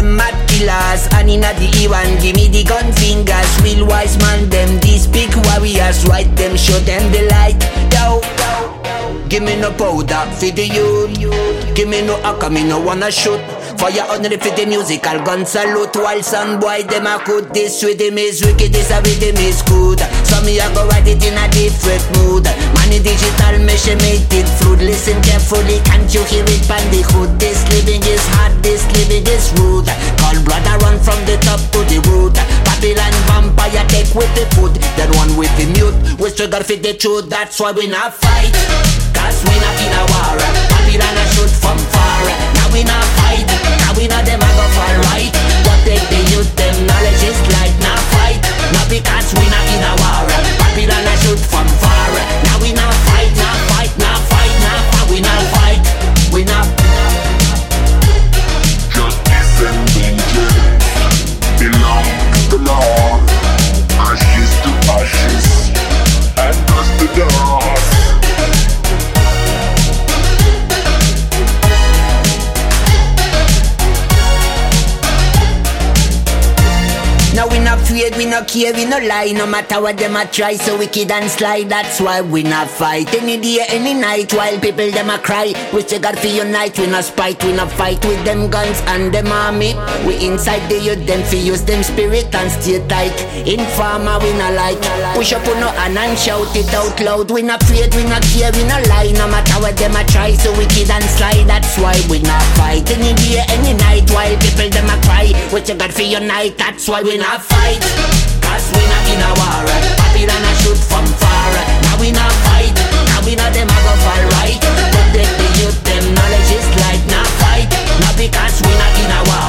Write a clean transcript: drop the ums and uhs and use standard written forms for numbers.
them mad killers. And inna the E1, give me the gun fingers. Real wise man, them these big warriors. Right them, show them the light. Yo, give me no powder for the youth. Give me no AK, me no wanna shoot. Fire only for the musical gun salute. While some boy them a could. This rhythm is wicked, this a rhythm is good. So me a go write it in a different mood. Money digital, me she made it fluid. Listen carefully, can't you hear it pan the hood? This living is hard, this living is rude. Call brother run from the top to the root. Babylon vampire take with the food. Then one with the mute. We struggle for the truth, that's why we not fight. Cause we not in a war. Babylon a shoot from far. Now we not fight. Now we not them a go fall right. Protect the youth, them knowledge is light. Not fight. Not because we not in a war. Babylon a shoot from far. Now we not fight. Not fight. Not fight. Not fight. We not fight. We not. Justice and vengeance belong to the Lord. Ashes to ashes and dust to dust. Now we not afraid, we not care, we no lie. No matter what them a try, so wicked and sly. That's why we not fight any day, any night. While people them a cry, we still got to unite. We not spite, we not fight with them guns and them army. We inside the youth, them fi use them spirit and stay tight. Informer we not like. Push up on no hand and shout it out loud. We not afraid, we not care, we no lie. No matter what them a try, so wicked and sly. That's why we not fight any day, any night. While people them a cry, we still got to unite. That's why we not fight. Cause we not in a war. Babylon a shoot from far. Now we not fight. Now we not them a go fall right. Protect the youth, them knowledge is light. Not fight. Not because we not in a war.